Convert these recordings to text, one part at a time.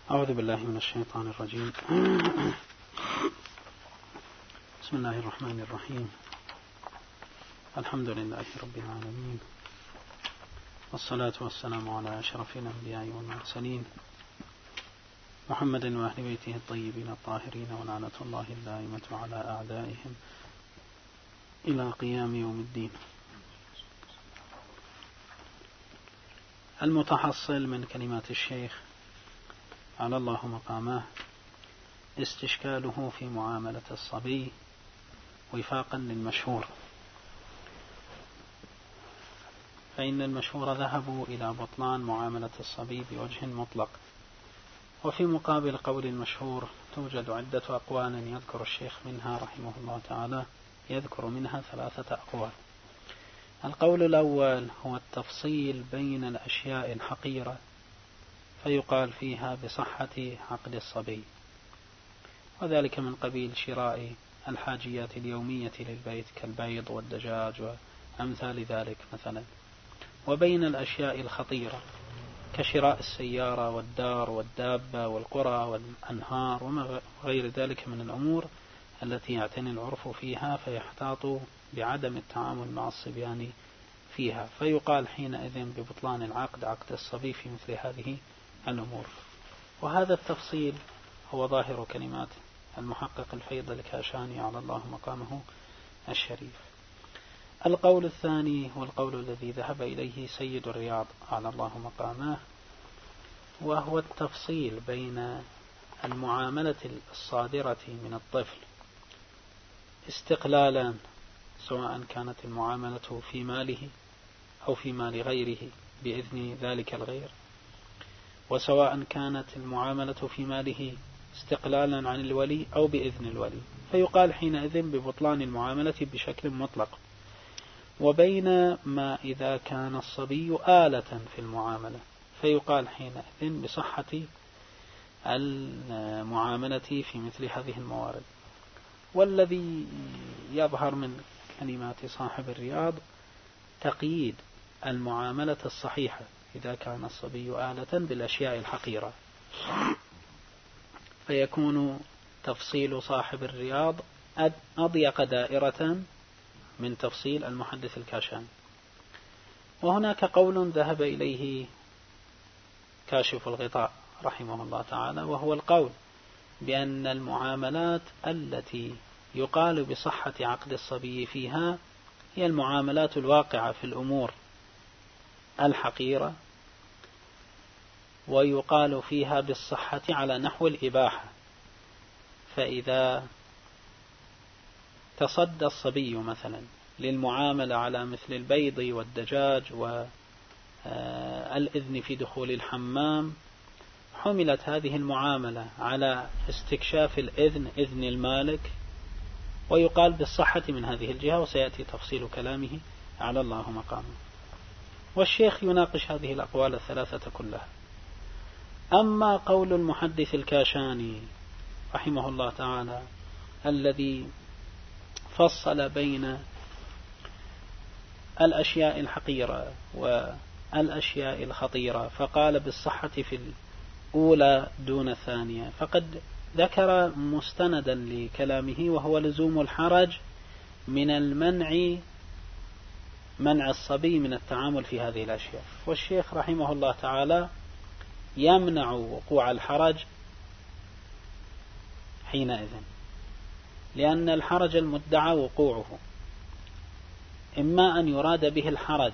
أعوذ بالله من الشيطان الرجيم. بسم الله الرحمن الرحيم. الحمد لله رب العالمين، والصلاة والسلام على أشرف الأنبياء والمرسلين محمد وأهل بيته الطيبين الطاهرين، ولعنة الله الدائمة على أعدائهم إلى قيام يوم الدين. المتحصل من كلمات الشيخ على الله مقامه استشكاله في معاملة الصبي وفاقا للمشهور، فإن المشهور ذهبوا إلى بطلان معاملة الصبي بوجه مطلق، وفي مقابل قول المشهور توجد عدة أقوال يذكر الشيخ منها رحمه الله تعالى، يذكر منها 3 أقوال. القول الأول هو التفصيل بين الأشياء الحقيرة فيقال فيها بصحة عقد الصبي، وذلك من قبيل شراء الحاجيات اليومية للبيت كالبيض والدجاج وأمثال ذلك مثلا، وبين الأشياء الخطيرة كشراء السيارة والدار والدابة والقرى والأنهار وغير ذلك من الأمور التي يعتني العرف فيها فيحتاط بعدم التعامل مع الصبيان فيها، فيقال حينئذ ببطلان العقد، عقد الصبي في مثل هذه الأمور. وهذا التفصيل هو ظاهر كلمات المحقق الفيض الكاشاني على الله مقامه الشريف. القول الثاني هو القول الذي ذهب إليه سيد الرياض على الله مقامه، وهو التفصيل بين المعاملة الصادرة من الطفل استقلالا، سواء كانت المعاملة في ماله أو في مال غيره بإذن ذلك الغير، وسواء كانت المعاملة في ماله استقلالا عن الولي أو بإذن الولي، فيقال حينئذ ببطلان المعاملة بشكل مطلق. وبين ما إذا كان الصبي آلة في المعاملة فيقال حينئذ بصحة المعاملة في مثل هذه الموارد. والذي يظهر من كلمات صاحب الرياض تقييد المعاملة الصحيحة إذا كان الصبي آلة بالأشياء الحقيرة، فيكون تفصيل صاحب الرياض أضيق دائرة من تفصيل المحدث الكاشاني. وهناك قول ذهب إليه كاشف الغطاء رحمه الله تعالى، وهو القول بأن المعاملات التي يقال بصحة عقد الصبي فيها هي المعاملات الواقعة في الأمور الحقيرة، ويقال فيها بالصحة على نحو الإباحة. فإذا تصدى الصبي مثلا للمعاملة على مثل البيض والدجاج والإذن في دخول الحمام، حملت هذه المعاملة على استكشاف الإذن، إذن المالك، ويقال بالصحة من هذه الجهة، وسيأتي تفصيل كلامه على الله مقامه. والشيخ يناقش هذه الأقوال 3 كلها. أما قول المحدث الكاشاني رحمه الله تعالى الذي فصل بين الأشياء الحقيرة والأشياء الخطيرة فقال بالصحة في الأولى دون الثانية، فقد ذكر مستندا لكلامه وهو لزوم الحرج من منع الصبي من التعامل في هذه الأشياء. والشيخ رحمه الله تعالى يمنع وقوع الحرج حينئذ، لأن الحرج المدعى وقوعه إما أن يراد به الحرج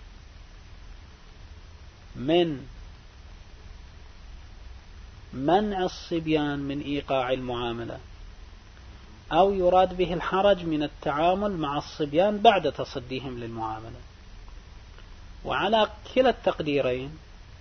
من منع الصبيان من إيقاع المعاملة، أو يراد به الحرج من التعامل مع الصبيان بعد تصديهم للمعاملة. وعلى كلا التقديرين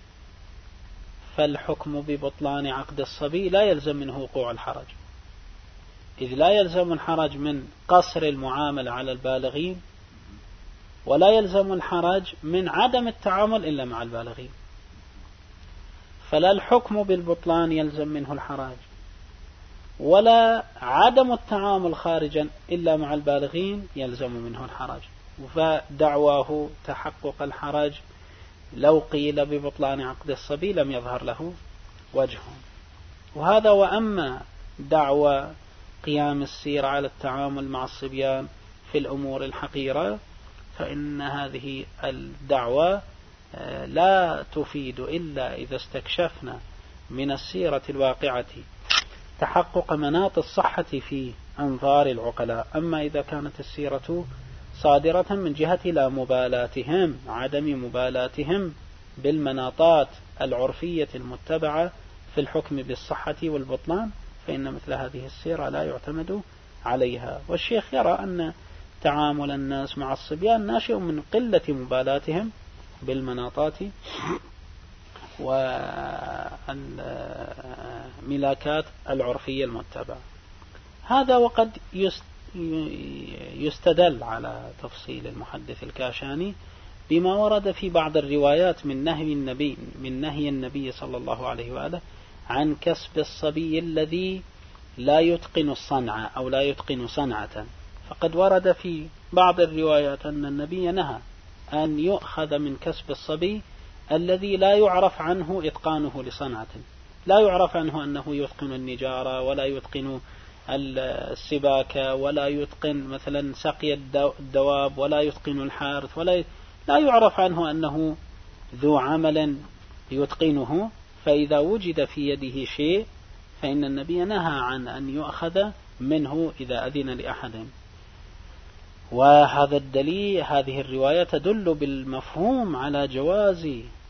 فالحكم ببطلان عقد الصبي لا يلزم منه وقوع الحرج، إذ لا يلزم الحرج من قصر المعاملة على البالغين، ولا يلزم الحرج من عدم التعامل إلا مع البالغين. فلا الحكم بالبطلان يلزم منه الحرج، ولا عدم التعامل خارجا إلا مع البالغين يلزم منه الحرج. فدعواه تحقق الحرج لو قيل ببطلان عقد الصبي لم يظهر له وجه. وهذا وأما دعوى قيام السيرة على التعامل مع الصبيان في الأمور الحقيرة فإن هذه الدعوة لا تفيد إلا إذا استكشفنا من السيرة الواقعة تحقق مناط الصحة في أنظار العقلاء. أما إذا كانت السيرة صادرة من جهة لا مبالاتهم، عدم مبالاتهم بالمناطات العرفية المتبعة في الحكم بالصحة والبطلان، فإن مثل هذه السيرة لا يعتمد عليها. والشيخ يرى أن تعامل الناس مع الصبيان ناشئ من قلة مبالاتهم بالمناطات والملاكات العرفية المتبعة. هذا وقد يستدل على تفصيل المحدث الكاشاني بما ورد في بعض الروايات من نهي النبي صلى الله عليه وآله عن كسب الصبي الذي لا يتقن الصنعة أو لا يتقن صنعة. فقد ورد في بعض الروايات أن النبي نهى أن يؤخذ من كسب الصبي الذي لا يعرف عنه إتقانه لصنعة، لا يعرف عنه أنه يتقن النجارة ولا يتقن السباكة ولا يتقن مثلا سقي الدواب ولا يتقن الحارث لا يعرف عنه أنه ذو عمل يتقنه. فإذا وجد في يده شيء فإن النبي نهى عن أن يؤخذ منه إذا أذن لأحد. وهذا الدليل، هذه الرواية تدل بالمفهوم على جواز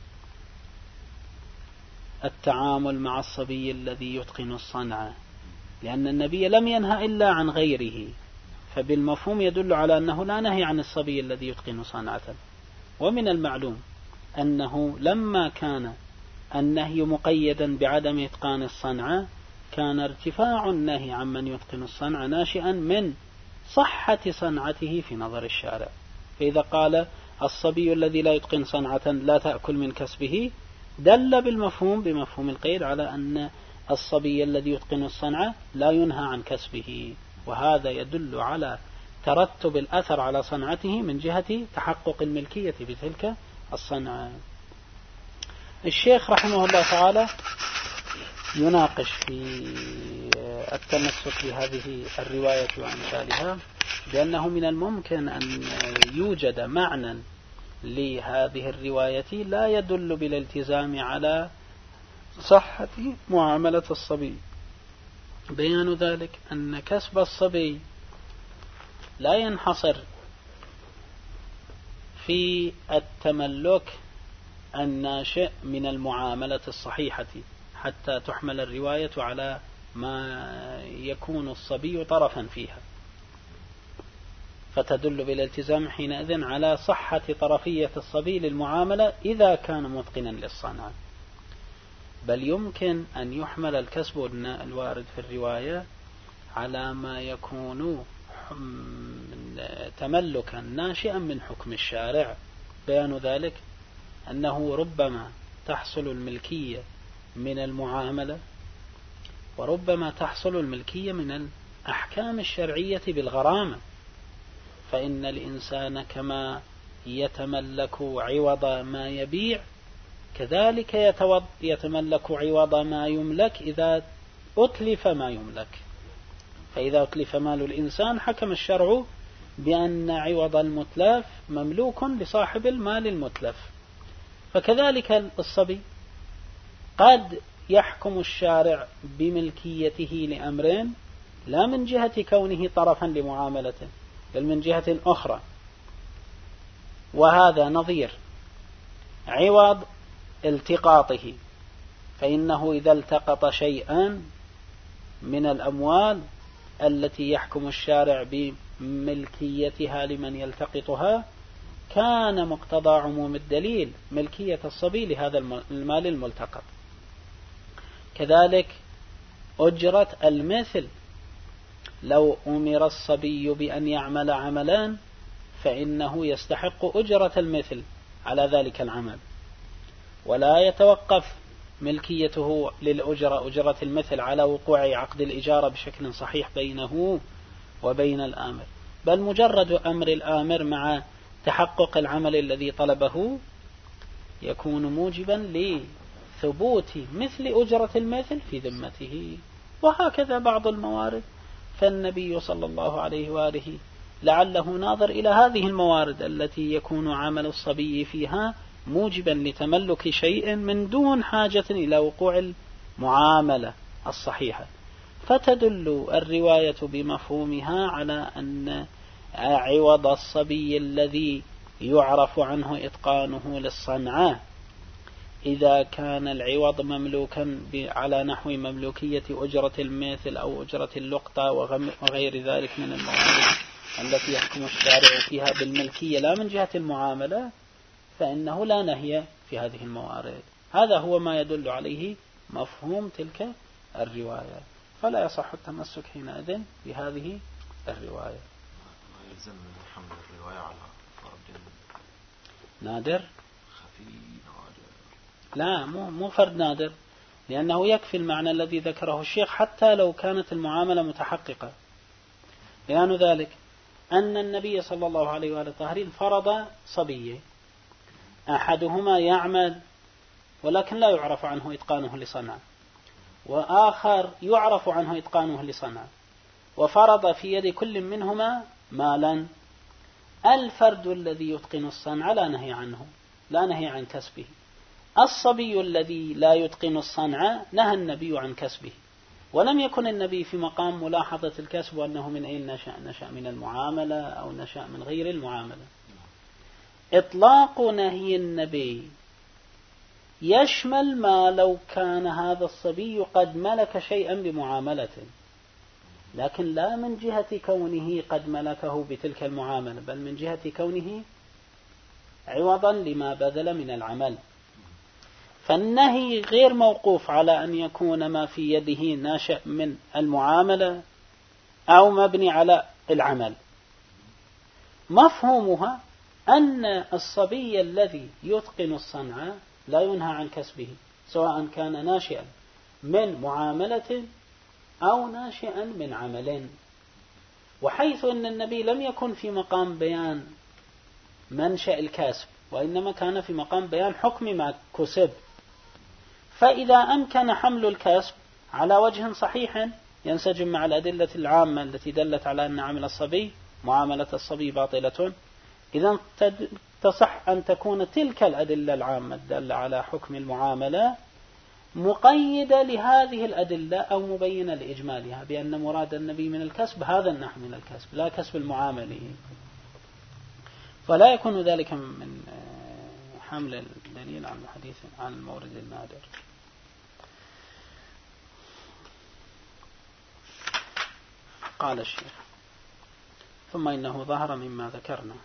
التعامل مع الصبي الذي يتقن الصنعة، لأن النبي لم ينهى إلا عن غيره، فبالمفهوم يدل على أنه لا نهي عن الصبي الذي يتقن صنعة. ومن المعلوم أنه لما كان النهي مقيدا بعدم إتقان الصنعة كان ارتفاع النهي عن من يتقن الصنعة ناشئا من صحة صنعته في نظر الشارع. فإذا قال الصبي الذي لا يتقن صنعة لا تأكل من كسبه دل بالمفهوم بمفهوم القيد على أن الصبي الذي يتقن الصنعة لا ينهى عن كسبه، وهذا يدل على ترتب الأثر على صنعته من جهة تحقق الملكية بتلك الصنعة. الشيخ رحمه الله تعالى يناقش في التمسك بهذه الرواية وأمثالها بأنه من الممكن أن يوجد معنى لهذه الرواية لا يدل بالالتزام على صحة معاملة الصبي. بيان ذلك أن كسب الصبي لا ينحصر في التملك الناشئ من المعاملة الصحيحة حتى تحمل الرواية على ما يكون الصبي طرفا فيها، فتدل بالالتزام حينئذ على صحة طرفية الصبي للمعاملة إذا كان متقنا للصنعة. بل يمكن أن يحمل الكسب الوارد في الرواية على ما يكون تملكا ناشئا من حكم الشارع. بيان ذلك أنه ربما تحصل الملكية من المعاملة وربما تحصل الملكية من الأحكام الشرعية بالغرامة، فإن الإنسان كما يتملك عوض ما يبيع كذلك يتملك عوض ما يملك إذا أتلف ما يملك. فإذا أتلف مال الإنسان حكم الشرع بأن عوض المتلف مملوك لصاحب المال المتلف. فكذلك الصبي قد يحكم الشارع بملكيته لأمرين لا من جهة كونه طرفا لمعاملته بل من جهة أخرى، وهذا نظير عوض التقاطه، فإنه إذا التقط شيئا من الأموال التي يحكم الشارع بملكيتها لمن يلتقطها كان مقتضى عموم الدليل ملكية الصبي لهذا المال الملتقط. كذلك أجرة المثل، لو أمر الصبي بأن يعمل عملان فإنه يستحق أجرة المثل على ذلك العمل، ولا يتوقف ملكيته أجرة المثل على وقوع عقد الإجارة بشكل صحيح بينه وبين الآمر، بل مجرد أمر الآمر مع تحقق العمل الذي طلبه يكون موجبا ثبوت مثل أجرة المثل في ذمته. وهكذا بعض الموارد، فالنبي صلى الله عليه وآله لعله ناظر إلى هذه الموارد التي يكون عمل الصبي فيها موجبا لتملك شيء من دون حاجة إلى وقوع المعاملة الصحيحة، فتدل الرواية بمفهومها على أن عوض الصبي الذي يعرف عنه إتقانه للصنعة إذا كان العوض مملوكا على نحو مملوكية أجرة المثل أو أجرة اللقطة وغير ذلك من الموارد التي يحكم الشارع فيها بالملكية لا من جهة المعاملة، فإنه لا نهي في هذه الموارد. هذا هو ما يدل عليه مفهوم تلك الرواية، فلا يصح التمسك حينئذ بهذه الرواية. يلزم من حمل الرواية على فرد نادر؟ خفي نادر؟ لا، مو فرد نادر، لأنه يكفي المعنى الذي ذكره الشيخ حتى لو كانت المعاملة متحققة. بيان ذلك أن النبي صلى الله عليه وآله الطاهرين فرض صبيه، أحدهما يعمل ولكن لا يعرف عنه إتقانه لصنعة، وآخر يعرف عنه إتقانه لصنعة، وفرض في يد كل منهما مالا. الفرد الذي يتقن الصنعة لا نهي عنه، لا نهي عن كسبه. الصبي الذي لا يتقن الصنعة نهى النبي عن كسبه، ولم يكن النبي في مقام ملاحظة الكسب وأنه من أين نشأ من المعاملة أو نشأ من غير المعاملة. إطلاق نهي النبي يشمل ما لو كان هذا الصبي قد ملك شيئا بمعاملته، لكن لا من جهة كونه قد ملكه بتلك المعاملة، بل من جهة كونه عوضا لما بذل من العمل. فالنهي غير موقوف على أن يكون ما في يده ناشئ من المعاملة أو مبني على العمل. مفهومها أن الصبي الذي يتقن الصنعة لا ينهى عن كسبه، سواء كان ناشئا من معاملة أو ناشئا من عمل. وحيث أن النبي لم يكن في مقام بيان منشأ الكسب، وإنما كان في مقام بيان حكم ما كسب، فإذا أمكن حمل الكسب على وجه صحيح ينسجم مع الأدلة العامة التي دلت على أن عمل الصبي معاملة الصبي باطلة، إذا تصح أن تكون تلك الأدلة العامة الدالة على حكم المعاملة مقيدة لهذه الأدلة أو مبينة لإجمالها، بأن مراد النبي من الكسب هذا النحو من الكسب لا كسب المعاملة، فلا يكون ذلك من حمل الدليل عن الحديث عن المورد النادر. قال الشيخ: ثم إنه ظهر مما ذكرنا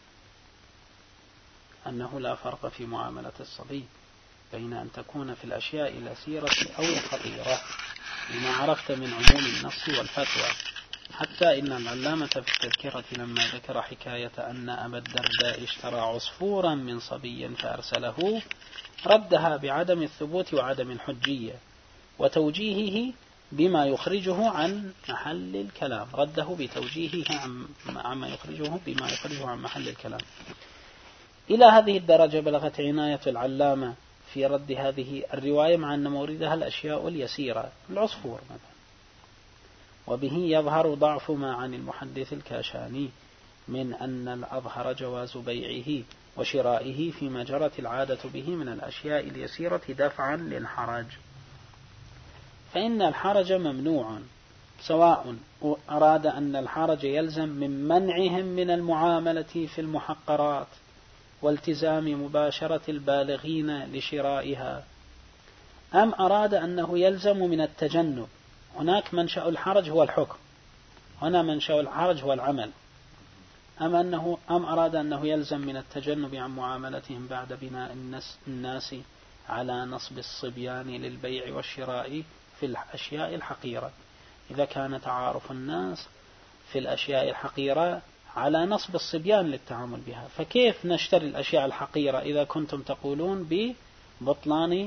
أنه لا فرق في معاملة الصبي بين أن تكون في الأشياء اليسيرة أو الخطيرة، لما عرفت من عموم النص والفتوى، حتى إن العلامة في التذكرة لما ذكر حكاية أن أبا الدرداء اشترى عصفورا من صبي فأرسله ردها بعدم الثبوت وعدم الحجية وتوجيهه بما يخرجه عن محل الكلام، رده بتوجيهه عما يخرجه بما يخرجه عن محل الكلام. إلى هذه الدرجة بلغت عناية العلامة في رد هذه الرواية مع أن موردها الأشياء اليسيرة العصفور مثلا، وبه يظهر ضعف ما عن المحدث الكاشاني من أن الأظهر جواز بيعه وشرائه فيما جرت العادة به من الأشياء اليسيرة دفعا للحرج، فإن الحرج ممنوع، سواء أراد أن الحرج يلزم من منعهم من المعاملة في المحقرات والتزام مباشرة البالغين لشرائها، أم أراد أنه يلزم من التجنب. هناك منشأ الحرج هو الحكم، هنا منشأ الحرج هو العمل. أم أراد أنه يلزم من التجنب عن معاملتهم بعد بناء الناس على نصب الصبيان للبيع والشراء في الأشياء الحقيرة، إذا كان تعارف الناس في الأشياء الحقيرة على نصب الصبيان للتعامل بها، فكيف نشتري الأشياء الحقيرة إذا كنتم تقولون ببطلان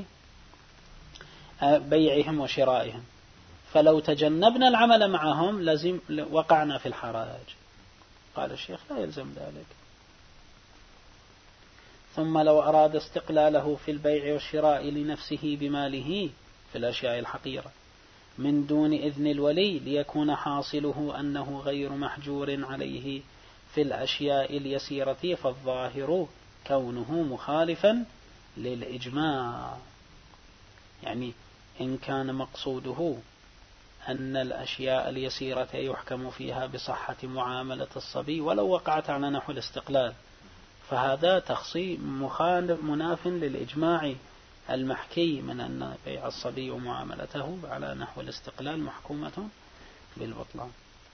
بيعهم وشرائهم؟ فلو تجنبنا العمل معهم لازم وقعنا في الحراج. قال الشيخ: لا يلزم ذلك. ثم لو أراد استقلاله في البيع والشراء لنفسه بماله في الأشياء الحقيرة من دون إذن الولي ليكون حاصله أنه غير محجور عليه في الأشياء اليسيرة، فالظاهر كونه مخالفا للإجماع. يعني إن كان مقصوده أن الأشياء اليسيرة يحكم فيها بصحة معاملة الصبي ولو وقعت على نحو الاستقلال، فهذا تخصيص مناف للإجماع المحكي من أن بيع الصبي ومعاملته على نحو الاستقلال محكومة بالبطلان.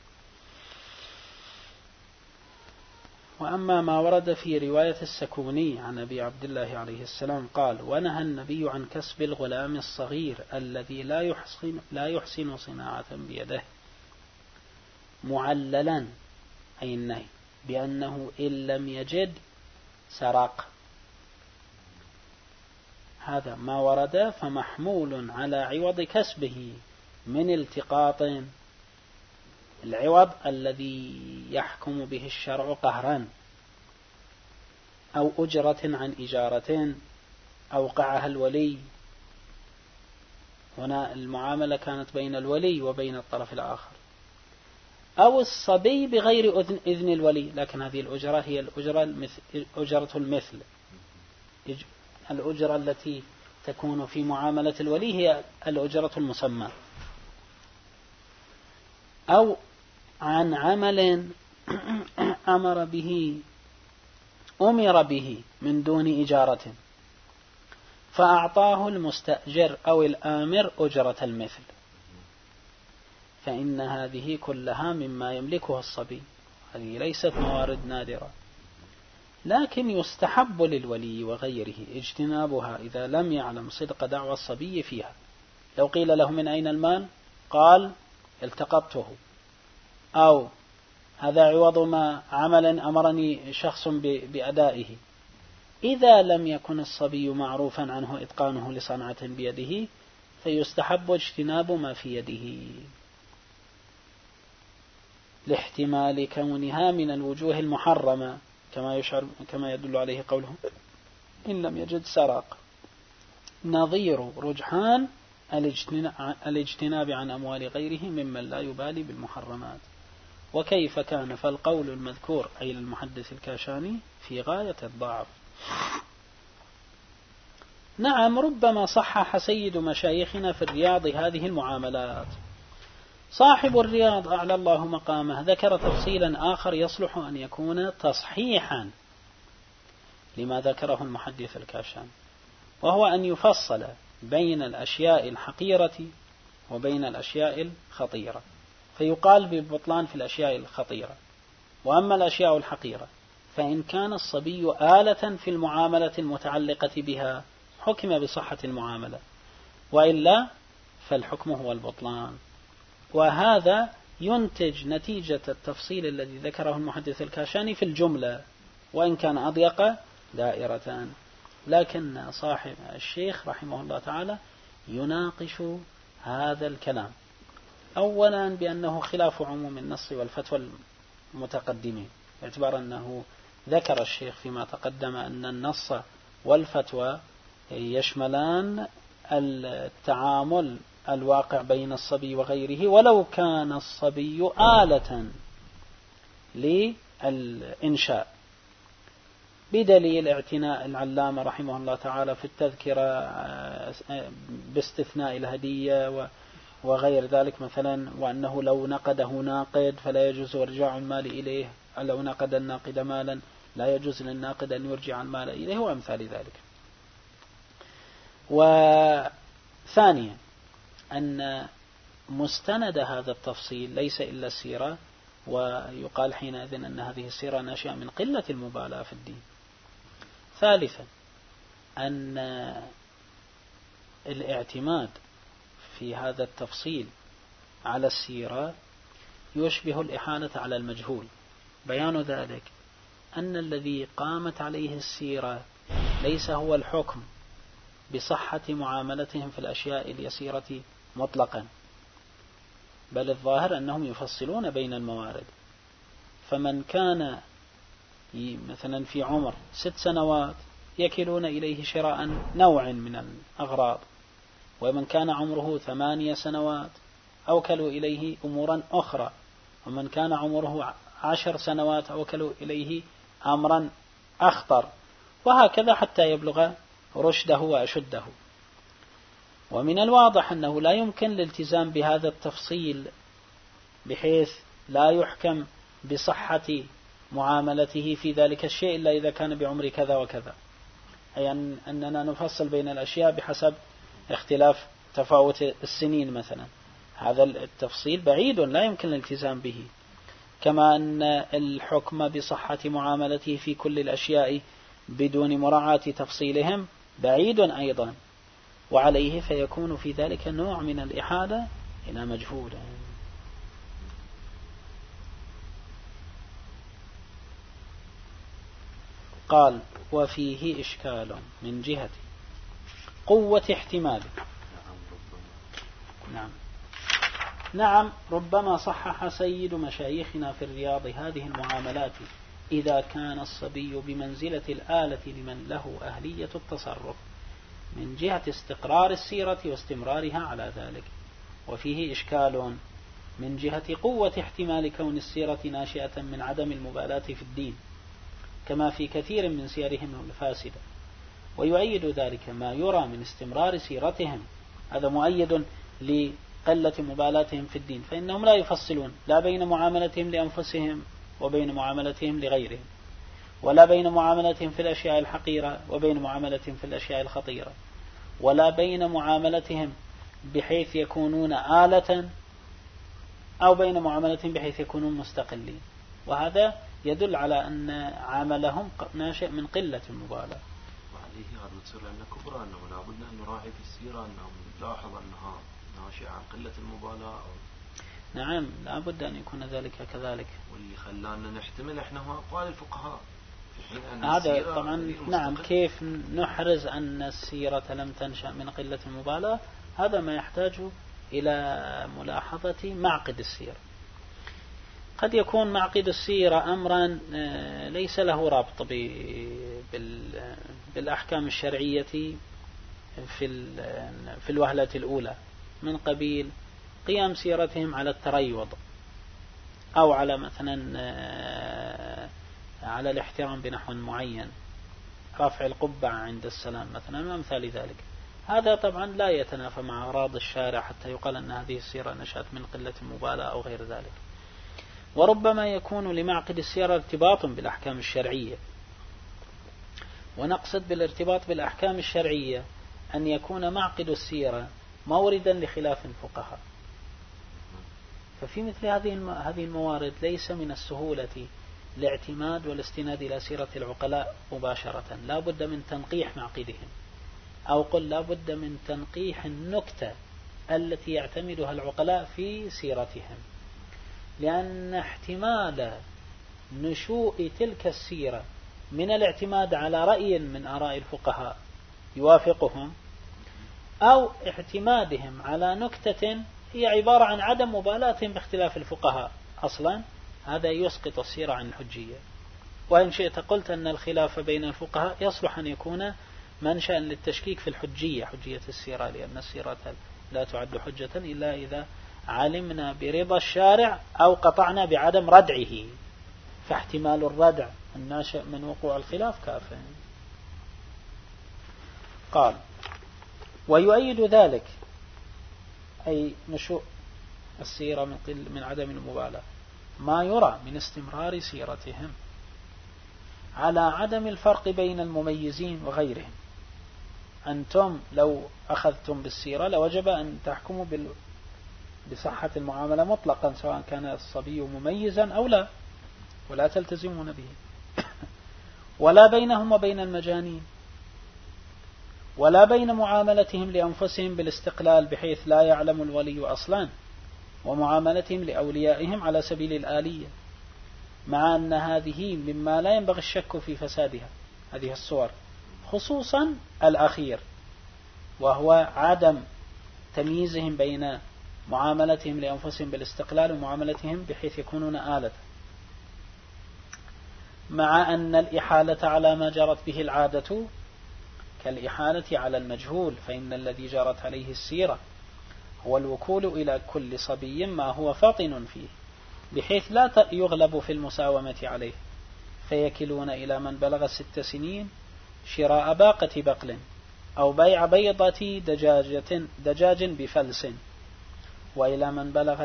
وأما ما ورد في رواية السكوني عن أبي عبد الله عليه السلام قال: ونهى النبي عن كسب الغلام الصغير الذي لا يحسن صناعة بيده، معللا أي النهي بأنه إن لم يجد سرق. هذا ما ورد فمحمول على عوض كسبه من التقاط، العوض الذي يحكم به الشرع قهرا، أو أجرة عن إجارة أوقعها الولي. هنا المعاملة كانت بين الولي وبين الطرف الآخر، أو الصبي بغير إذن الولي، لكن هذه الأجرة هي أجرة المثل. الأجرة التي تكون في معاملة الولي هي الأجرة المسمى. أو عن عمل أمر به من دون إجارة فأعطاه المستأجر أو الآمر أجرة المثل، فإن هذه كلها مما يملكها الصبي، هذه ليست موارد نادرة، لكن يستحب للولي وغيره اجتنابها إذا لم يعلم صدق دعوى الصبي فيها. لو قيل له: من أين المال؟ قال: التقطته، أو هذا عوض ما عمل أمرني شخص بأدائه. إذا لم يكن الصبي معروفا عنه إتقانه لصنعة بيده فيستحب اجتناب ما في يده، لاحتمال كونها من الوجوه المحرمة، كما يدل عليه قوله: إن لم يجد سرق، نظير رجحان الاجتناب عن أموال غيره ممن لا يبالي بالمحرمات. وكيف كان فالقول المذكور أي المحدث الكاشاني في غاية الضعف. نعم، ربما صحح سيد مشايخنا في الرياض هذه المعاملات. صاحب الرياض أعلى الله مقامه ذكر تفصيلا آخر يصلح أن يكون تصحيحا لما ذكره المحدث الكاشاني، وهو أن يفصل بين الأشياء الحقيرة وبين الأشياء الخطيرة، فيقال ببطلان في الأشياء الخطيرة. وأما الأشياء الحقيرة فإن كان الصبي آلة في المعاملة المتعلقة بها حكم بصحة المعاملة، وإلا فالحكم هو البطلان. وهذا ينتج نتيجة التفصيل الذي ذكره المحدث الكاشاني في الجملة، وإن كان أضيق دائرة. لكن صاحب الشيخ رحمه الله تعالى يناقش هذا الكلام أولا بأنه خلاف عموم النص والفتوى المتقدمين، باعتبار أنه ذكر الشيخ فيما تقدم أن النص والفتوى يشملان التعامل الواقع بين الصبي وغيره، ولو كان الصبي آلة للإنشاء، بدليل اعتناء العلامة رحمه الله تعالى في التذكرة باستثناء الهدية وغير ذلك مثلا، وأنه لو نقده ناقد فلا يجوز إرجاع المال إليه، لو نقد الناقد مالا لا يجوز للناقد أن يرجع المال إليه، وأمثال ذلك. وثانيا أن مستند هذا التفصيل ليس إلا السيرة، ويقال حينئذ أن هذه السيرة ناشئة من قلة المبالاة في الدين. ثالثا أن الاعتماد في هذا التفصيل على السيرة يشبه الإحالة على المجهول. بيان ذلك أن الذي قامت عليه السيرة ليس هو الحكم بصحة معاملتهم في الأشياء اليسيرة مطلقا، بل الظاهر أنهم يفصلون بين الموارد. فمن كان مثلا في عمر 6 سنوات يكلون إليه شراء نوع من الأغراض، ومن كان عمره 8 سنوات أوكلوا إليه أمورا أخرى، ومن كان عمره 10 سنوات أوكلوا إليه أمرا أخطر، وهكذا حتى يبلغ رشده وأشده. ومن الواضح أنه لا يمكن الالتزام بهذا التفصيل بحيث لا يحكم بصحة معاملته في ذلك الشيء إلا إذا كان بعمر كذا وكذا، أي أننا نفصل بين الأشياء بحسب اختلاف تفاوت السنين مثلا. هذا التفصيل بعيد لا يمكن الالتزام به، كما أن الحكم بصحة معاملته في كل الأشياء بدون مراعاة تفصيلهم بعيد أيضا، وعليه فيكون في ذلك نوع من الإحالة إلى مجهول. قال وفيه إشكال من جهة قوة احتماله. نعم ربما صحح سيد مشايخنا في الرياض هذه المعاملات إذا كان الصبي بمنزلة الآلة لمن له أهلية التصرف من جهة استقرار السيرة واستمرارها على ذلك، وفيه إشكال من جهة قوة احتمال كون السيرة ناشئة من عدم المبالاة في الدين كما في كثير من سيرهم الفاسدة، ويؤيد ذلك ما يرى من استمرار سيرتهم، هذا مؤيد لقلة مبالاتهم في الدين، فإنهم لا يفصلون لا بين معاملتهم لأنفسهم وبين معاملتهم لغيرهم، ولا بين معاملتهم في الأشياء الحقيرة وبين معاملتهم في الأشياء الخطيرة، ولا بين معاملتهم بحيث يكونون آلة أو بين معاملتهم بحيث يكونون مستقلين، وهذا يدل على أن عملهم ناشئ من قلة المبالاة. وعليه هذا تصير لنا كبرى أنه لابد أن نراعي في السيرة أنه نلاحظ أنها ناشئة عن قلة المبالاة نعم لابد أن يكون ذلك كذلك. واللي خلانا نحتمل إحنا هو أقوال الفقهاء هذا طبعا نعم كيف نحرز أن السيرة لم تنشأ من قلة المبالاة، هذا ما يحتاج إلى ملاحظة معقد السيرة. قد يكون معقد السيرة أمرا ليس له رابط بالأحكام الشرعية في الوهلة الأولى، من قبيل قيام سيرتهم على التريض أو على مثلا على الاحترام بنحو معين، رفع القبعة عند السلام مثلا أمثال ذلك. هذا طبعا لا يتنافى مع أغراض الشارع حتى يقال أن هذه السيرة نشأت من قلة المبالاة أو غير ذلك. وربما يكون لمعقد السيرة ارتباط بالأحكام الشرعية، ونقصد بالارتباط بالأحكام الشرعية أن يكون معقد السيرة موردا لخلاف الفقهاء، ففي مثل هذه الموارد ليس من السهولة الاعتماد والاستناد إلى سيرة العقلاء مباشرة، لا بد من تنقيح معقدهم، أو قل لا بد من تنقيح النكتة التي يعتمدها العقلاء في سيرتهم، لأن احتمال نشوء تلك السيرة من الاعتماد على رأي من آراء الفقهاء يوافقهم، أو اعتمادهم على نكتة هي عبارة عن عدم مبالاتهم باختلاف الفقهاء أصلا، هذا يسقط السيرة عن الحجية. وإن شئت قلت أن الخلاف بين الفقهاء يصلح أن يكون منشأ للتشكيك في الحجية، حجية السيرة، لأن السيرة لا تعد حجة إلا إذا علمنا برضا الشارع أو قطعنا بعدم ردعه، فاحتمال الردع الناشئ من وقوع الخلاف كافٍ. قال ويؤيد ذلك أي نشوء السيرة من عدم المبالاة ما يرى من استمرار سيرتهم على عدم الفرق بين المميزين وغيرهم. أنتم لو أخذتم بالسيرة لوجب أن تحكموا بصحة المعاملة مطلقا سواء كان الصبي مميزا أو لا، ولا تلتزمون به ولا بينهم وبين المجانين، ولا بين معاملتهم لأنفسهم بالاستقلال بحيث لا يعلم الولي أصلا، ومعاملتهم لأوليائهم على سبيل الآلية، مع أن هذه مما لا ينبغي الشك في فسادها هذه الصور، خصوصا الأخير وهو عدم تمييزهم بين معاملتهم لأنفسهم بالاستقلال ومعاملتهم بحيث يكونون آلة، مع أن الإحالة على ما جرت به العادة كالإحالة على المجهول، فإن الذي جرت عليه السيرة هو الوكول إلى كل صبي ما هو فاطن فيه، بحيث لا يغلب في المساومة عليه، فيكلون إلى من بلغ 6 سنين شراء باقة بقل أو بيع بيضة دجاج بفلس، وإلى من بلغ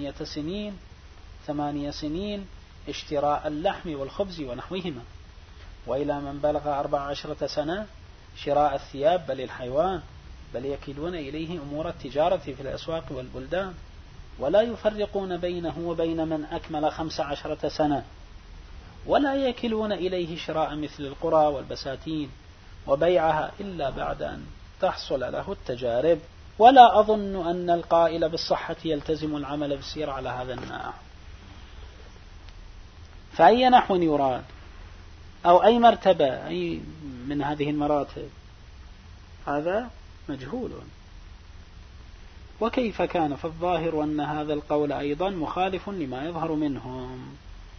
8 سنين اشتراء اللحم والخبز ونحوهما، وإلى من بلغ 14 سنة شراء الثياب بل الحيوان، بل يكلون إليه أمور التجارة في الأسواق والبلدان، ولا يفرقون بينه وبين من أكمل 15 سنة، ولا يكلون إليه شراء مثل القرى والبساتين وبيعها إلا بعد أن تحصل له التجارب. ولا أظن أن القائل بالصحة يلتزم العمل بالسير على هذا النحو. فأي نحو يراد أو أي مرتبة أي من هذه المراتب هذا مجهول. وكيف كان؟ فالظاهر أن هذا القول أيضا مخالف لما يظهر منهم.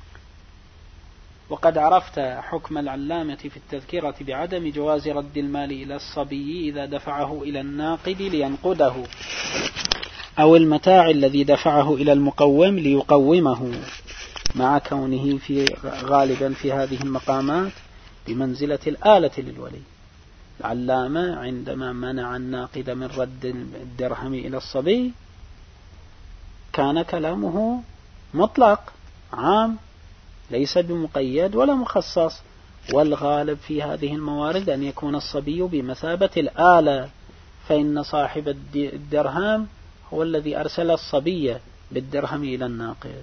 وقد عرفت حكم العلامة في التذكرة بعدم جواز رد المال إلى الصبي إذا دفعه إلى الناقد لينقده، أو المتاع الذي دفعه إلى المقوم ليقومه، مع كونه غالبا في هذه المقامات بمنزلة الآلة للولي. العلامة عندما منع الناقد من رد الدرهم إلى الصبي كان كلامه مطلق عام ليس بمقيد ولا مخصص، والغالب في هذه الموارد أن يكون الصبي بمثابة الآلة، فإن صاحب الدرهم هو الذي أرسل الصبي بالدرهم إلى الناقد.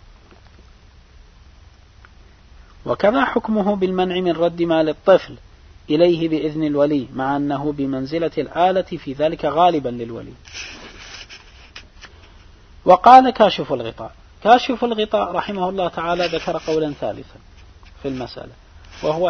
وكذا حكمه بالمنع من رد مال الطفل إليه بإذن الولي، مع أنه بمنزلة الآلة في ذلك غالبا للولي. وقال كاشف الغطاء. كاشف الغطاء رحمه الله تعالى ذكر قولا ثالثا في المسألة، وهو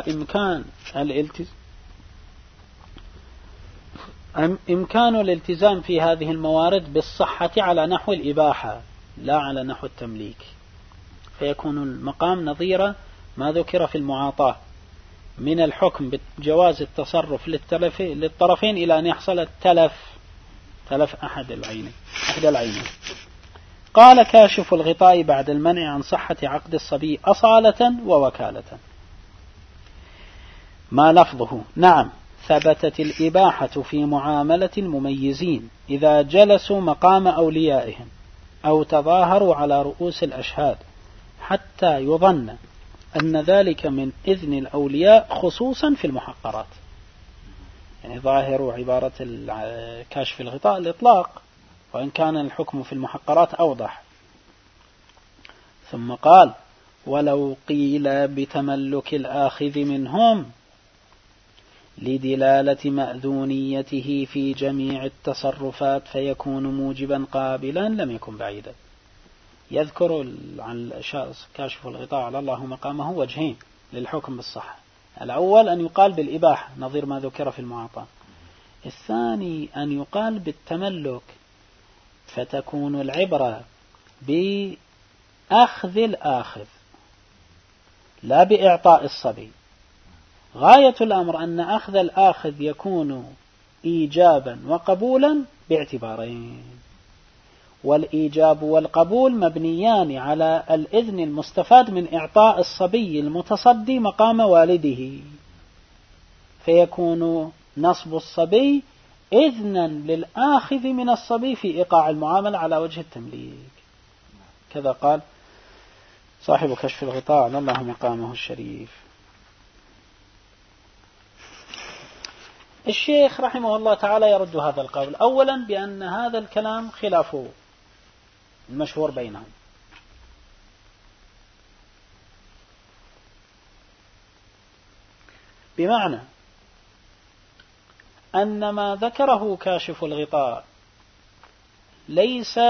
إمكان الالتزام في هذه الموارد بالصحة على نحو الإباحة لا على نحو التمليك، فيكون المقام نظير ما ذكر في المعاطاة من الحكم بجواز التصرف للطرفين إلى أن يحصل تلف أحد العينين. قال كاشف الغطاء بعد المنع عن صحة عقد الصبي أصالة ووكالة: ما لفظه: نعم ثبتت الإباحة في معاملة المميزين إذا جلسوا مقام أوليائهم أو تظاهروا على رؤوس الأشهاد، حتى يظن أن ذلك من إذن الأولياء خصوصا في المحقرات. يعني ظاهر عبارة كاشف الغطاء الإطلاق، وإن كان الحكم في المحقرات أوضح. ثم قال: ولو قيل بتملك الآخذ منهم لدلالة مأذونيته في جميع التصرفات فيكون موجبا قابلا لم يكن بعيدا. يذكر عن كاشف الغطاء على الله مقامه وجهين للحكم بالصحة: الأول أن يقال بالإباحة نظير ما ذكر في المعاطاة، الثاني أن يقال بالتملك، فتكون العبرة بأخذ الآخذ لا بإعطاء الصبي. غاية الأمر أن أخذ الآخذ يكون إيجابا وقبولا باعتبارين، والإيجاب والقبول مبنيان على الإذن المستفاد من إعطاء الصبي المتصدي مقام والده، فيكون نصب الصبي إذنا للآخذ من الصبي في إيقاع المعاملة على وجه التمليك. كذا قال صاحب كشف الغطاء على الله مقامه الشريف. الشيخ رحمه الله تعالى يرد هذا القول أولا بأن هذا الكلام خلاف المشهور بينهم، بمعنى أن ما ذكره كاشف الغطاء ليس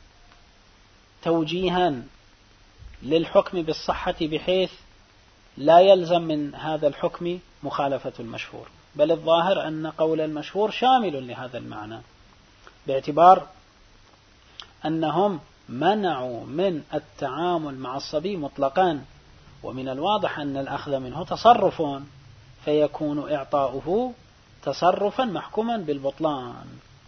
توجيها للحكم بالصحة بحيث لا يلزم من هذا الحكم مخالفة المشهور، بل الظاهر أن قول المشهور شامل لهذا المعنى، باعتبار أنهم منعوا من التعامل مع الصبي مطلقا، ومن الواضح أن الأخذ منه تصرف، فيكون إعطاؤه تصرفا محكوما بالبطلان،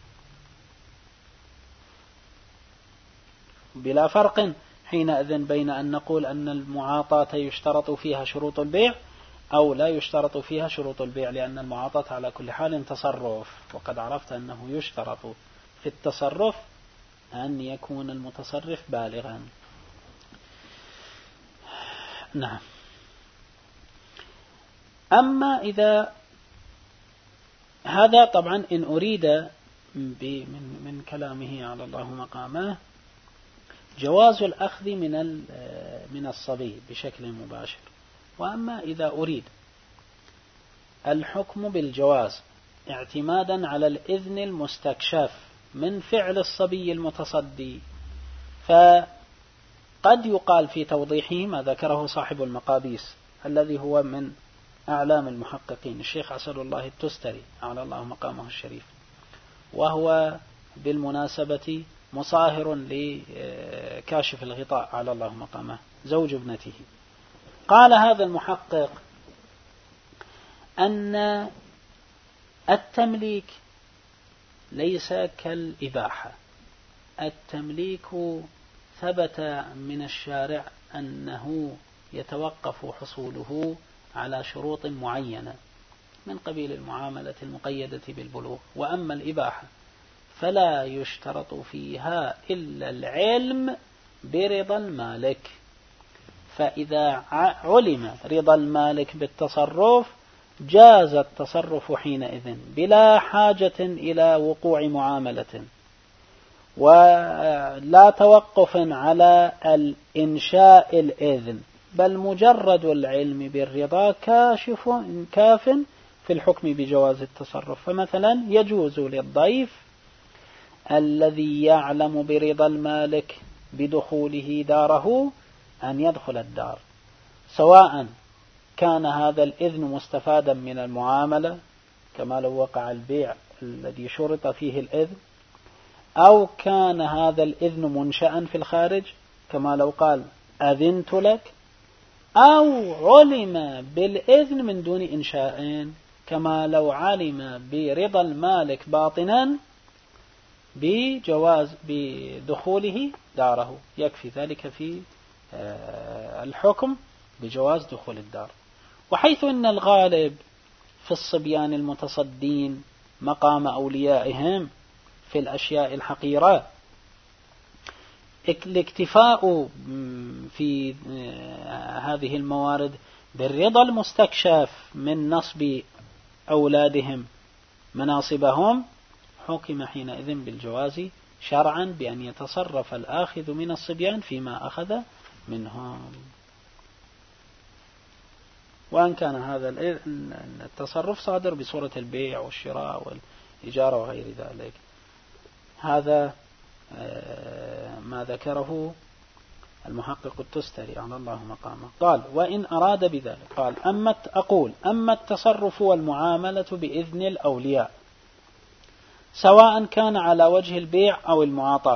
بلا فرق حينئذ بين أن نقول أن المعاطاة يشترط فيها شروط البيع أو لا يشترط فيها شروط البيع، لأن المعاطاة على كل حال تصرف، وقد عرفت أنه يشترط في التصرف أن يكون المتصرف بالغا. نعم. أما إذا هذا طبعا إن أريد من كلامه على الله مقامه جواز الأخذ من الصبي بشكل مباشر. وأما إذا أريد الحكم بالجواز اعتمادا على الإذن المستكشف من فعل الصبي المتصدي، فقد يقال في توضيحه ما ذكره صاحب المقابيس الذي هو من أعلام المحققين الشيخ عسل الله التستري على الله مقامه الشريف، وهو بالمناسبة مصاهر لكاشف الغطاء على الله مقامه زوج ابنته. قال هذا المحقق أن التمليك ليس كالإباحة. التمليك ثبت من الشارع أنه يتوقف حصوله على شروط معينة من قبيل المعاملة المقيدة بالبلوغ، وأما الإباحة فلا يشترط فيها إلا العلم برضا المالك. فإذا علم رضا المالك بالتصرف جاز التصرف حينئذ بلا حاجة إلى وقوع معاملة، ولا توقف على الإنشاء الإذن، بل مجرد العلم بالرضا كاف في الحكم بجواز التصرف. فمثلا يجوز للضيف الذي يعلم برضا المالك بدخوله داره أن يدخل الدار، سواء كان هذا الإذن مستفادا من المعاملة كما لو وقع البيع الذي شرط فيه الإذن، أو كان هذا الإذن منشأ في الخارج كما لو قال أذنت لك، أو علم بالإذن من دون إنشاء كما لو علم برضا المالك باطنا بجواز بدخوله داره، يكفي ذلك في الحكم بجواز دخول الدار. وحيث أن الغالب في الصبيان المتصدين مقام أوليائهم في الأشياء الحقيرة الاكتفاء في هذه الموارد بالرضا المستكشف من نصب أولادهم مناصبهم، حكم حينئذ بالجواز شرعا بأن يتصرف الآخذ من الصبيان فيما أخذ منهم. وأن كان هذا التصرف صادر بصورة البيع والشراء والإجارة وغير ذلك. هذا ما ذكره المحقق التستري على الله مقامه. قال وإن أراد بذلك، قال أما التصرف والمعاملة بإذن الأولياء سواء كان على وجه البيع أو المعاطاة،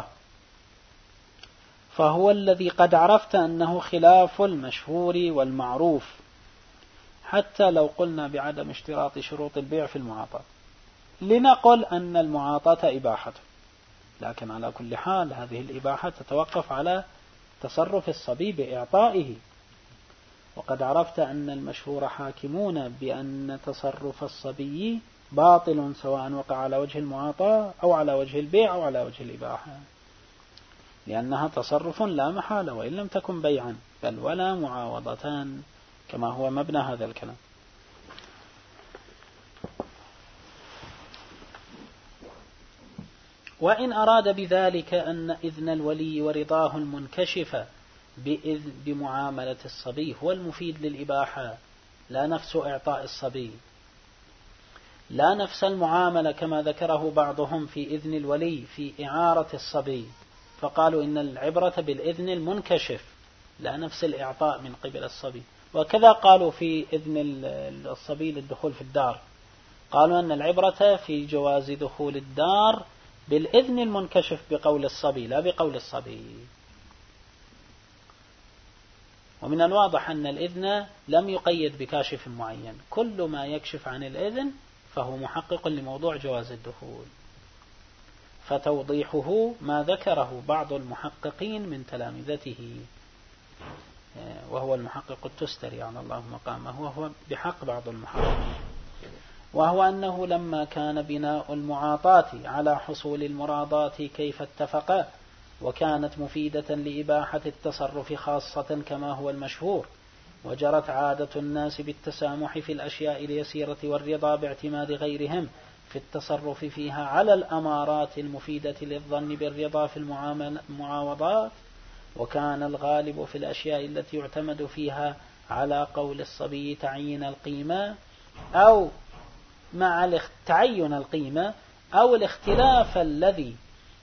فهو الذي قد عرفت أنه خلاف المشهور والمعروف، حتى لو قلنا بعدم اشتراط شروط البيع في المعاطاة، لنقل أن المعاطاة إباحة، لكن على كل حال هذه الإباحة تتوقف على تصرف الصبي بإعطائه، وقد عرفت أن المشهور حاكمون بأن تصرف الصبي باطل سواء وقع على وجه المعاطاة أو على وجه البيع أو على وجه الإباحة، لأنها تصرف لا محالة وإن لم تكن بيعا بل ولا معاوضتان كما هو مبنى هذا الكلام. وإن أراد بذلك أن إذن الولي ورضاه المنكشف بمعاملة الصبي هو المفيد للإباحة، لا نفس إعطاء الصبي، لا نفس المعاملة كما ذكره بعضهم في إذن الولي في إعارة الصبي، فقالوا إن العبرة بالإذن المنكشف لا نفس الإعطاء من قبل الصبي. وكذا قالوا في إذن الصبي للدخول في الدار، قالوا أن العبرة في جواز دخول الدار بالإذن المنكشف بقول الصبي لا بقول الصبي. ومن الواضح أن الإذن لم يقيد بكاشف معين، كل ما يكشف عن الإذن فهو محقق لموضوع جواز الدخول. فتوضيحه ما ذكره بعض المحققين من تلامذته، وهو المحقق التستري على الله مقامه، وهو بحق بعض المحققين، وهو أنه لما كان بناء المعاطاة على حصول المرادات كيف اتفقا، وكانت مفيدة لإباحة التصرف خاصة كما هو المشهور، وجرت عادة الناس بالتسامح في الأشياء اليسيرة والرضا باعتماد غيرهم في التصرف فيها على الأمارات المفيدة للظن بالرضا في المعاوضات، وكان الغالب في الأشياء التي يعتمد فيها على قول الصبي تعيين القيمة أو مع تعين القيمة أو الاختلاف الذي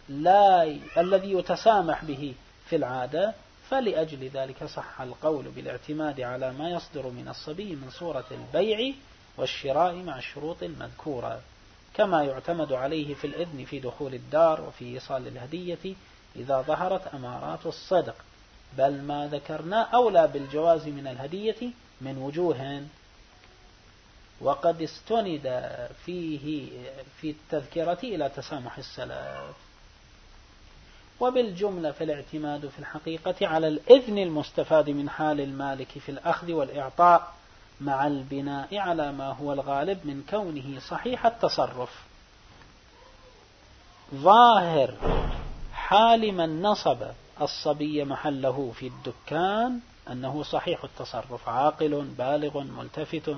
يتسامح به في العادة، فلأجل ذلك صح القول بالاعتماد على ما يصدر من الصبي من صورة البيع والشراء مع الشروط المذكورة، كما يعتمد عليه في الإذن في دخول الدار وفي إيصال الهدية إذا ظهرت أمارات الصدق، بل ما ذكرنا أولى بالجواز من الهدية من وجوه، وقد استند فيه في التذكرة إلى تسامح السلف. وبالجملة فالاعتماد في الحقيقة على الإذن المستفاد من حال المالك في الأخذ والإعطاء مع البناء على ما هو الغالب من كونه صحيح التصرف. ظاهر حال من نصب الصبي محله في الدكان أنه صحيح التصرف، عاقل بالغ ملتفت،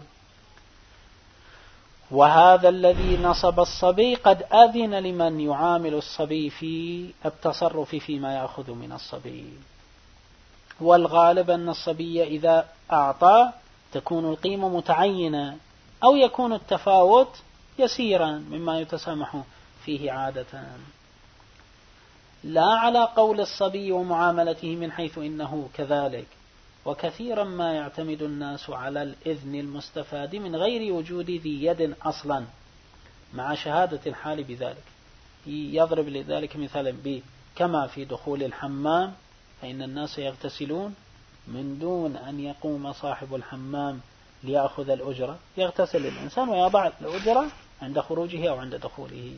وهذا الذي نصب الصبي قد أذن لمن يعامل الصبي في التصرف فيما يأخذ من الصبي. والغالب أن الصبي إذا أعطى تكون القيمة متعينة أو يكون التفاوت يسيرا مما يتسامح فيه عادة، لا على قول الصبي ومعاملته من حيث إنه كذلك. وكثيرا ما يعتمد الناس على الإذن المستفاد من غير وجود ذي يد أصلا مع شهادة الحال بذلك. يضرب لذلك مثالا كما في دخول الحمام، فإن الناس يغتسلون من دون أن يقوم صاحب الحمام ليأخذ الأجرة، يغتسل الإنسان ويضع الأجرة عند خروجه أو عند دخوله.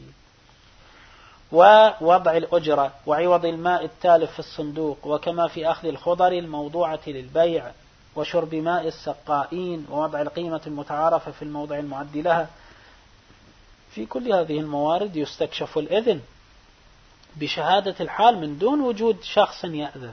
ووضع الأجرة وعوض الماء التالف في الصندوق، وكما في أخذ الخضر الموضوعة للبيع وشرب ماء السقائين ووضع القيمة المتعارفة في الموضع المعد لها. في كل هذه الموارد يستكشف الإذن بشهادة الحال من دون وجود شخص يأذن،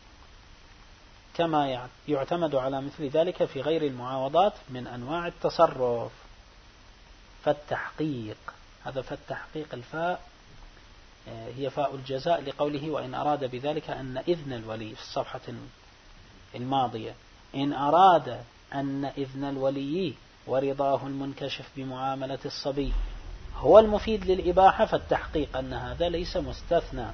كما يعتمد على مثل ذلك في غير المعاوضات من أنواع التصرف. فالتحقيق، هذا فالتحقيق الفاء هي فاء الجزاء لقوله وإن أراد بذلك أن إذن الولي في الصفحة الماضية، إن أراد أن إذن الولي ورضاه المنكشف بمعاملة الصبي هو المفيد للإباحة، فالتحقيق أن هذا ليس مستثنى.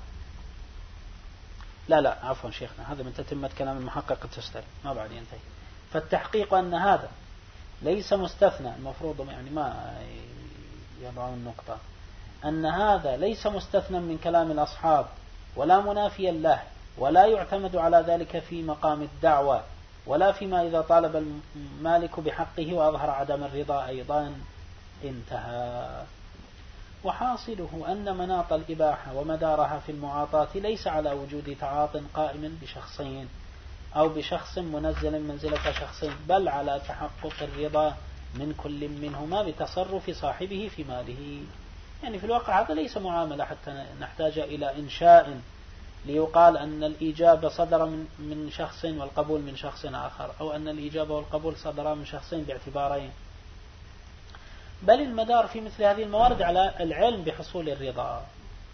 لا عفوا شيخنا، هذا من تتمة كلام المحقق التستري ما بعد ينتهي. فالتحقيق أن هذا ليس مستثنى، المفروض يعني ما يضعون النقطة، أن هذا ليس مستثنى من كلام الأصحاب ولا منافيا له، ولا يعتمد على ذلك في مقام الدعوة ولا فيما إذا طالب المالك بحقه وأظهر عدم الرضا أيضا. انتهى. وحاصله أن مناط الإباحة ومدارها في المعاطاة ليس على وجود تعاط قائم بشخصين أو بشخص منزل منزلة شخصين، بل على تحقق الرضا من كل منهما بتصرف صاحبه في ماله. يعني في الواقع هذا ليس معاملة حتى نحتاج إلى إنشاء ليقال أن الإجابة صدر من شخص والقبول من شخص آخر، أو أن الإجابة والقبول صدر من شخصين باعتبارين، بل المدار في مثل هذه الموارد على العلم بحصول الرضا.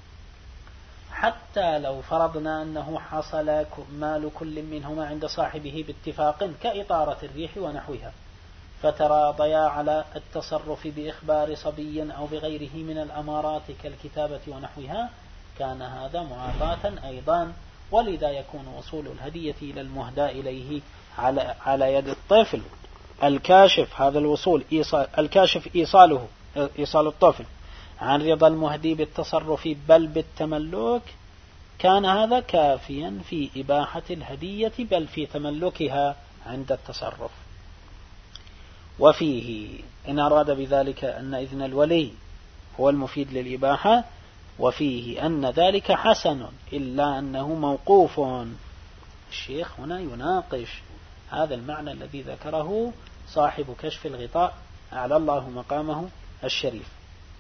حتى لو فرضنا أنه حصل مال كل منهما عند صاحبه باتفاق كإطارة الريح ونحوها، فتراضيا على التصرف بإخبار صبي أو بغيره من الأمارات كالكتابة ونحوها، كان هذا معاطاة أيضا. ولذا يكون وصول الهدية إلى المهدى إليه على يد الطفل الكاشف، هذا الوصول الكاشف إيصال الطفل عن رضا المهدي بالتصرف بل بالتملك، كان هذا كافيا في إباحة الهدية بل في تملكها عند التصرف. وفيه إن أراد بذلك أن إذن الولي هو المفيد للإباحة، وفيه أن ذلك حسن إلا أنه موقوف. الشيخ هنا يناقش هذا المعنى الذي ذكره صاحب كشف الغطاء أعلى الله مقامه الشريف،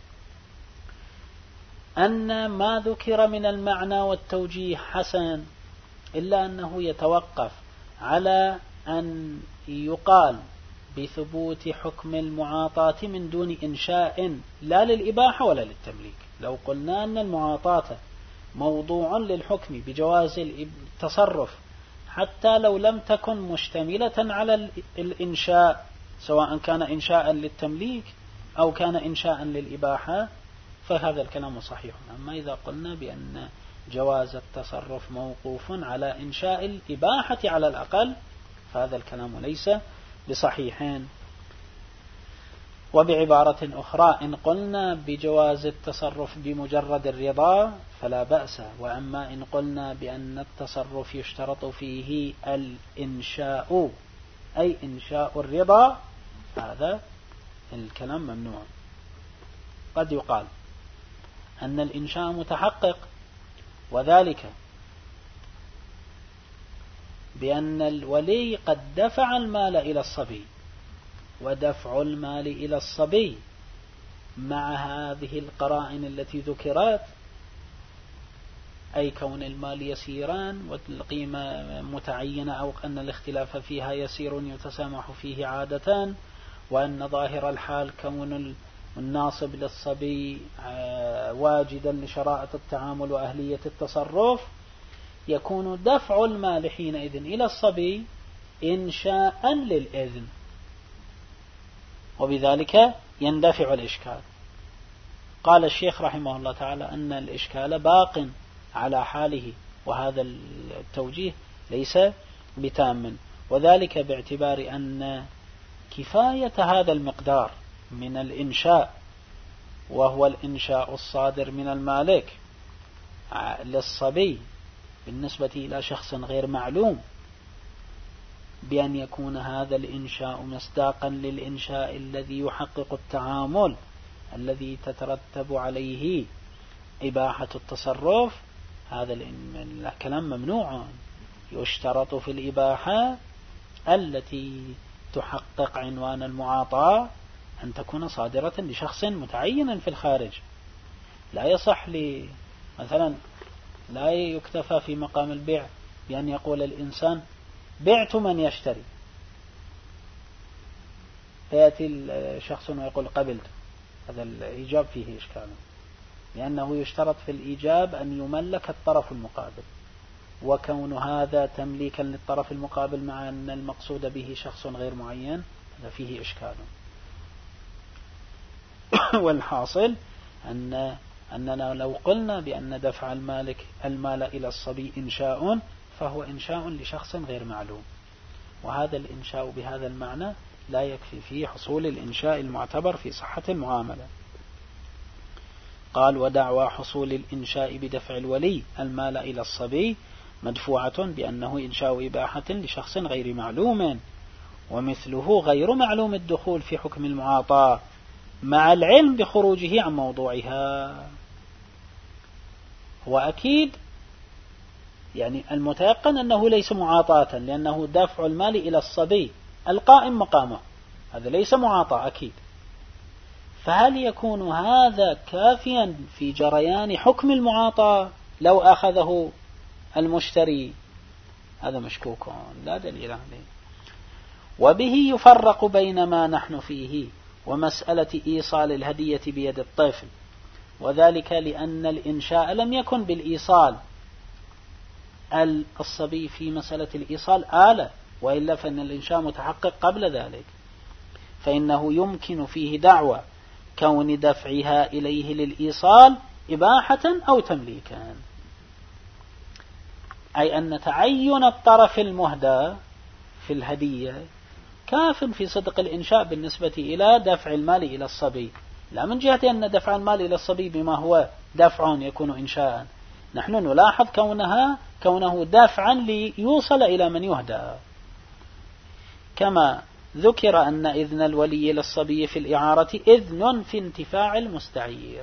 أن ما ذكر من المعنى والتوجيه حسن، إلا أنه يتوقف على أن يقال بثبوت حكم المعاطاة من دون إنشاء لا للإباحة ولا للتمليك. لو قلنا أن المعاطاة موضوع للحكم بجواز التصرف حتى لو لم تكن مشتملة على الإنشاء، سواء كان إنشاء للتمليك أو كان إنشاء للإباحة، فهذا الكلام صحيح. أما إذا قلنا بأن جواز التصرف موقوف على إنشاء الإباحة على الأقل، فهذا الكلام ليس بصحيحين. وبعبارة أخرى إن قلنا بجواز التصرف بمجرد الرضا فلا بأس، وأما إن قلنا بأن التصرف يشترط فيه الإنشاء أي إنشاء الرضا، هذا الكلام ممنوع. قد يقال أن الإنشاء متحقق، وذلك بأن الولي قد دفع المال إلى الصبي، ودفع المال إلى الصبي مع هذه القرائن التي ذكرت، أي كون المال يسيران والقيمة متعينة، أو أن الاختلاف فيها يسير يتسامح فيه عادة، وأن ظاهر الحال كون الناصب للصبي واجدا لشرائط التعامل وأهلية التصرف، يكون دفع المال حينئذ إلى الصبي إنشاء للإذن، وبذلك يندفع الإشكال. قال الشيخ رحمه الله تعالى أن الإشكال باق على حاله، وهذا التوجيه ليس بتام، وذلك باعتبار أن كفاية هذا المقدار من الإنشاء، وهو الإنشاء الصادر من المالك للصبي بالنسبة إلى شخص غير معلوم، بأن يكون هذا الإنشاء مصداقا للإنشاء الذي يحقق التعامل الذي تترتب عليه إباحة التصرف، هذا الكلام ممنوع. يشترط في الإباحة التي تحقق عنوان المعاطاة أن تكون صادرة لشخص متعين في الخارج. لا يصح مثلا لا يكتفى في مقام البيع بأن يقول الإنسان بعت من يشتري، فيأتي الشخص ويقول قبلت، هذا الإيجاب فيه إشكال، لأنه يشترط في الإيجاب أن يملك الطرف المقابل، وكون هذا تمليكا للطرف المقابل مع أن المقصود به شخص غير معين، هذا فيه إشكال. والحاصل أننا لو قلنا بأن دفع المال إلى الصبي إنشاء، فهو إنشاء لشخص غير معلوم، وهذا الإنشاء بهذا المعنى لا يكفي فيه حصول الإنشاء المعتبر في صحة المعاملة. قال ودعوى حصول الإنشاء بدفع الولي المال إلى الصبي مدفوعة بأنه إنشاء إباحة لشخص غير معلوم، ومثله غير معلوم الدخول في حكم المعاطاة مع العلم بخروجه عن موضوعها. هو أكيد يعني المتيقن أنه ليس معاطاة، لأنه دفع المال إلى الصبي القائم مقامه، هذا ليس معاطاة أكيد. فهل يكون هذا كافيا في جريان حكم المعاطاة لو أخذه المشتري؟ هذا مشكوك لا دليل عليه. وبه يفرق بين ما نحن فيه ومسألة إيصال الهدية بيد الطفل، وذلك لأن الإنشاء لم يكن بالإيصال، الصبي في مسألة الإيصال آلة، وإلا فإن الإنشاء متحقق قبل ذلك، فإنه يمكن فيه دعوى كون دفعها إليه للإيصال إباحة أو تمليكا، أي أن تعين الطرف المهدى في الهدية كاف في صدق الإنشاء بالنسبة إلى دفع المال إلى الصبي، لا من جهة أن دفع المال إلى الصبي بما هو دفع يكون إنشاء، نحن نلاحظ كونه دفعا ليوصل إلى من يهدى، كما ذكر أن إذن الولي للصبي في الإعارة إذن في انتفاع المستعير،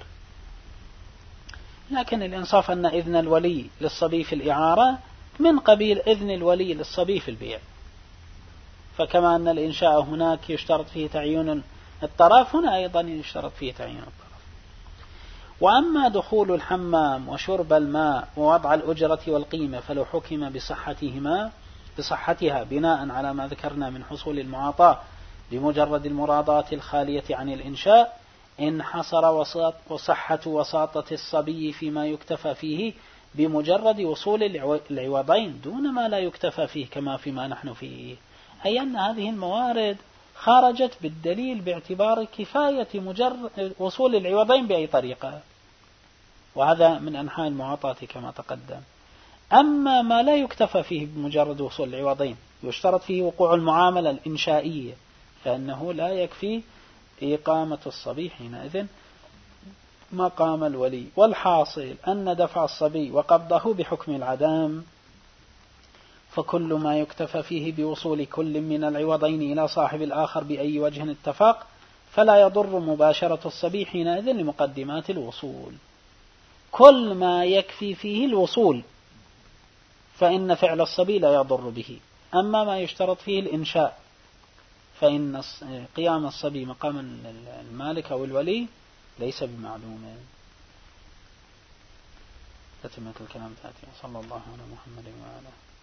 لكن الإنصاف أن إذن الولي للصبي في الإعارة من قبيل إذن الولي للصبي في البيع. فكما أن الإنشاء هناك يشترط فيه تعيين الطرف، هنا أيضا يشترط فيه تعيين الطرف. وأما دخول الحمام وشرب الماء ووضع الأجرة والقيمة فلو حكم بصحتها بناء على ما ذكرنا من حصول المعاطاة بمجرد المراضاة الخالية عن الإنشاء، انحصر وصحة وساطة الصبي فيما يكتفى فيه بمجرد وصول العوضين دون ما لا يكتفى فيه كما فيما نحن فيه، أي أن هذه الموارد خرجت بالدليل باعتبار كفاية مجرد وصول العوضين بأي طريقة، وهذا من أنحاء المعاطاة كما تقدم. أما ما لا يكتفى فيه بمجرد وصول العوضين يشترط فيه وقوع المعاملة الإنشائية، فإنه لا يكفي إقامة الصبي حينئذ مقام الولي. والحاصل أن دفع الصبي وقبضه بحكم العدم، فكل ما يكتفى فيه بوصول كل من العوضين إلى صاحب الآخر بأي وجه اتفاق فلا يضر مباشرة الصبي حينئذ لمقدمات الوصول. كل ما يكفي فيه الوصول فإن فعل الصبي لا يضر به، أما ما يشترط فيه الإنشاء فإن قيام الصبي مقام المالك أو الولي ليس بمعلوم. تتمة الكلام تأتي. صلى الله على محمد وعلى